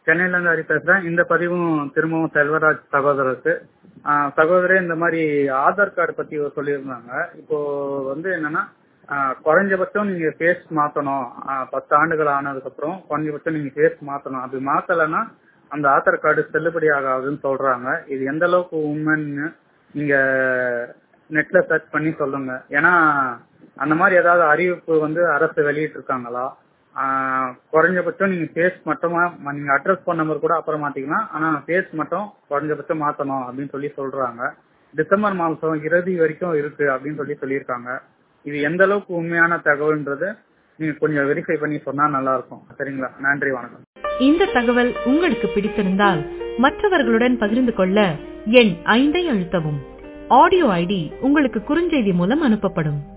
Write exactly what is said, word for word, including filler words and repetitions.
சென்னையில இருந்து ஹரி பேசுறேன். இந்த பதிவும் திரும்பவும் செல்வராஜ் சகோதரருக்கு. ஆஹ் சகோதரே, இந்த மாதிரி ஆதார் கார்டு பத்தி சொல்லியிருந்தாங்க. இப்போ வந்து என்னன்னா, ஆஹ் குறைஞ்சபட்சம் நீங்க ஃபேஸ் மாத்தணும். ஆஹ் பத்து ஆண்டுகள் ஆனதுக்கு அப்புறம் குறைஞ்சபட்சம் நீங்க ஃபேஸ் மாத்தணும். அப்படி மாத்தலைன்னா அந்த ஆதார் கார்டு செல்லுபடி ஆகாதுன்னு சொல்றாங்க. இது எந்த அளவுக்கு உண்மைன்னு நீங்க நெட்ல சர்ச் பண்ணி சொல்லுங்க. ஏன்னா அந்த மாதிரி ஏதாவது அறிவிப்பு வந்து அரசு வெளியிட்டு இருக்காங்களா? ஆஹ் குறைஞ்சபட்சம் நீங்க ஃபேஸ் மட்டுமா, நீங்க அட்ரஸ் போன் நம்பர் கூட அப்புறம் மாத்திக்கலாம், ஆனா ஃபேஸ் மட்டும் குறைஞ்சபட்சம் மாத்தணும் அப்படின்னு சொல்லி சொல்றாங்க. டிசம்பர் மாசம் இறுதி வரைக்கும் இருக்கு அப்படின்னு சொல்லி சொல்லியிருக்காங்க. இது எந்த அளவுக்கு உண்மையான தகவல்ன்றது நீங்க கொஞ்சம் வெரிஃபை பண்ணி சொன்னா நல்லா இருக்கும். சரிங்களா? நன்றி, வணக்கம். இந்த தகவல் உங்களுக்கு பிடித்திருந்தால் மற்றவர்களுடன் பகிர்ந்து கொள்ள எண் ஐந்தை அழுத்தவும். ஆடியோ ஐடி உங்களுக்கு குறுஞ்செய்தி மூலம் அனுப்பப்படும்.